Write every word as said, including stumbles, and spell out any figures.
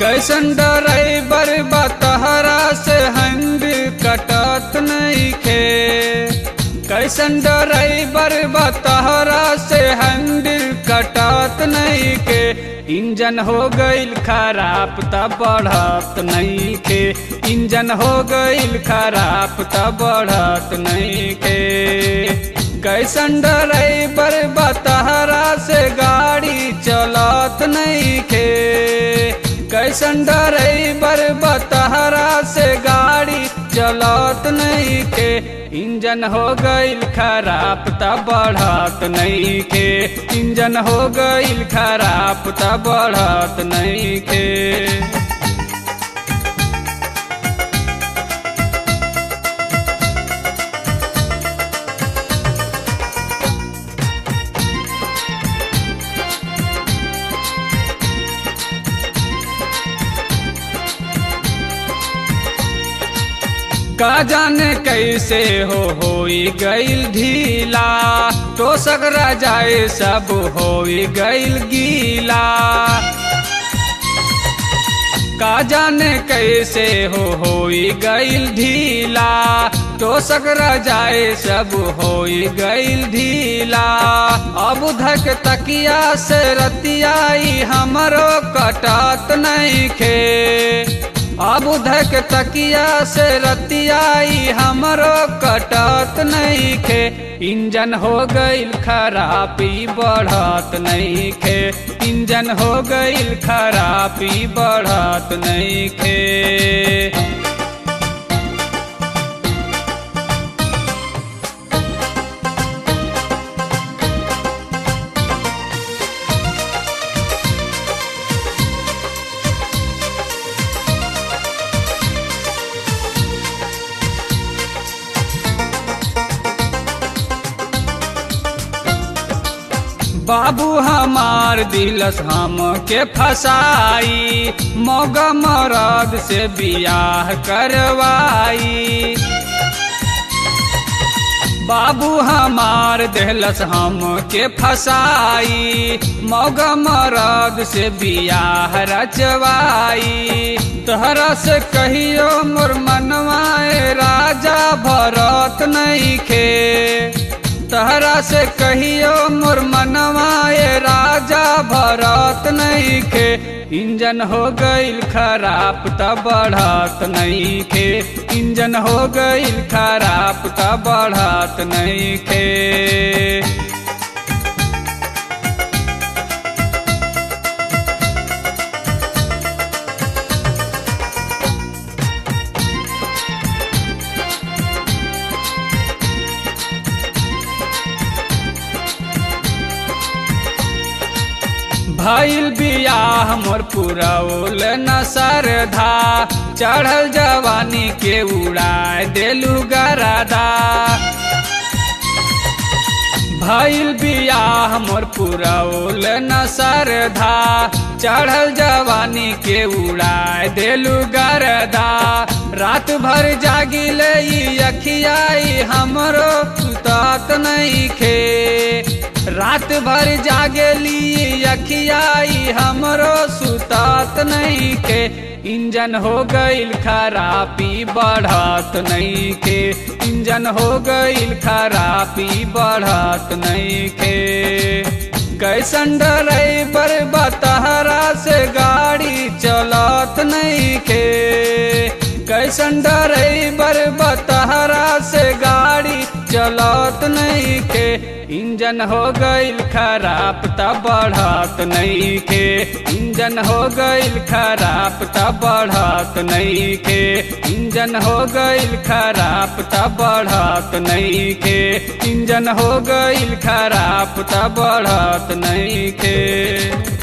कैसन ड्राइवर बतहरा से हैंडल कटत नइखे। कैसन ड्राइवर बतहरा से हैंडल कटत नइखे। इंजन हो गईल खराब त बढ़त नइखे। इंजन हो गईल खराब त बढ़त नइखे। कैसन ड्राइवर बतहरा से गाड़ी चलत नइखे। कैसन ड्राइवर बतहरा से गाड़ी चलत नइखे। इंजन हो गईल खराब त बढ़त नइखे। इंजन हो गईल खराब त बढ़त नइखे। का जाने कैसे हो होई गईल ढीला। तो सगरा जाए सब होई गईल गीला। का जाने कैसे हो होई गईल ढीला। तो सगरा जाए सब होई गईल ढीला। अब धक तकिया से रतियाई हमरो कटत नइखे। अब धक तकिया से रतियाई हमरो कटत नइखे। इंजन हो गईल खराबी बढ़त नइखे। इंजन हो गईल खराबी बढ़त नइखे। बाबू हमार दिलस हम के फसाई। मौगा मरद से बियाह करवाई। बाबू हमार दिलस हम के फसाई। मौगा मरद से बियाह रचवाई। तहरा से कहियो मोर मनवाए राजा भरत नइखे। तहरा से कहियो मोर मनवाए राजा भरत नइखे। इंजन हो गईल खराब त बढ़त नइखे। इंजन हो गईल खराब त बढ़त नइखे। भइल बियाह मोर पुरौल न सरधा। चढ़ल जवानी के उड़ाए देलू गरादा। भइल बियाह मोर पुरौल न सरधा। चढ़ल जवानी के उड़ाए देलू गरदा। रात भर जागिले ई अखियाई हमरो सुतत नइखे। रात भर जागेली अखियाई हमरो सुतत नइखे। इंजन हो गईल खराबी बढ़त नइखे। इंजन हो गईल खराबी बढ़त नइखे। कैसन ड्राइवर बतहरा से गाड़ी चलत नइखे। कैसन ड्राइवर बतहरा से गाड़ी चलत नइखे। इंजन हो गईल खराब त बढ़त नइखे। इंजन हो गईल खराब त बढ़त नइखे। इंजन हो गईल खराब त बढ़त नइखे। इंजन हो गईल खराब त बढ़त नइखे।